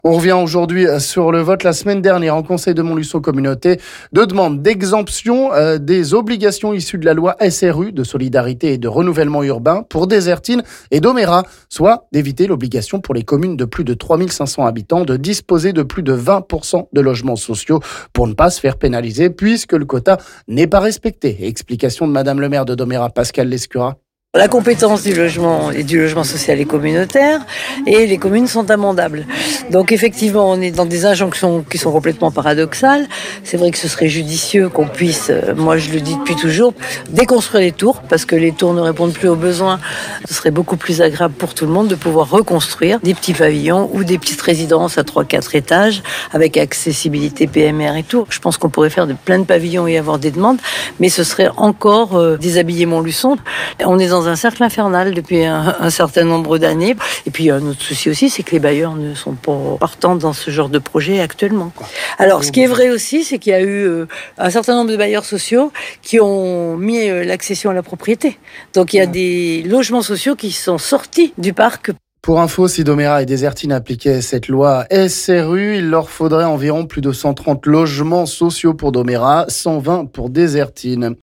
On revient aujourd'hui sur le vote la semaine dernière en Conseil de Montluçon Communauté de demande d'exemption des obligations issues de la loi SRU de solidarité et de renouvellement urbain pour Désertine et Domérat, soit d'éviter l'obligation pour les communes de plus de 3500 habitants de disposer de plus de 20% de logements sociaux pour ne pas se faire pénaliser puisque le quota n'est pas respecté. Explication de Madame le maire de Domérat, Pascal Lescura. La compétence du logement et du logement social est communautaire et les communes sont amendables. Donc effectivement, on est dans des injonctions qui sont complètement paradoxales. C'est vrai que ce serait judicieux qu'on puisse, moi je le dis depuis toujours, déconstruire les tours parce que les tours ne répondent plus aux besoins. Ce serait beaucoup plus agréable pour tout le monde de pouvoir reconstruire des petits pavillons ou des petites résidences à 3-4 étages avec accessibilité PMR et tout. Je pense qu'on pourrait faire plein de pavillons et avoir des demandes, mais ce serait encore déshabiller Montluçon. On est dans un cercle infernal depuis un certain nombre d'années. Et puis, un autre souci aussi, c'est que les bailleurs ne sont pas partants dans ce genre de projet actuellement. Alors, ce qui est vrai aussi, c'est qu'il y a eu un certain nombre de bailleurs sociaux qui ont mis l'accession à la propriété. Donc, il y a des logements sociaux qui sont sortis du parc. Pour info, si Domérat et Désertine appliquaient cette loi SRU, il leur faudrait environ plus de 130 logements sociaux pour Domérat, 120 pour Désertine.